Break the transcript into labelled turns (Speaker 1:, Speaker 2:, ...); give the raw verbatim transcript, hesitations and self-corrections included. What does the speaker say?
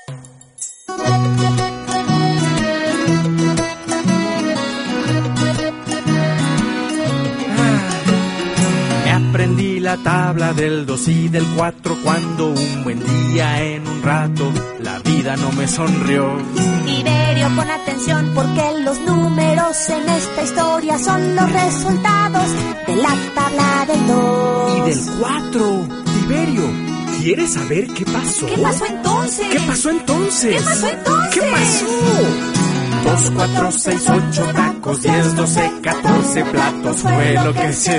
Speaker 1: Aprendí la tabla del dos y del cuatro cuando un buen día en un rato la vida no me sonrió.
Speaker 2: Tiberio, pon atención porque los números en esta historia son los resultados de la tabla del dos.
Speaker 1: Y del cuatro. Tiberio, ¿quieres saber qué pasó?
Speaker 2: ¿Qué pasó entonces?
Speaker 1: ¿Qué pasó entonces?
Speaker 2: ¿Qué pasó entonces?
Speaker 1: ¿Qué pasó? Dos, cuatro, seis, ocho tacos, diez, doce, catorce platos fue lo que se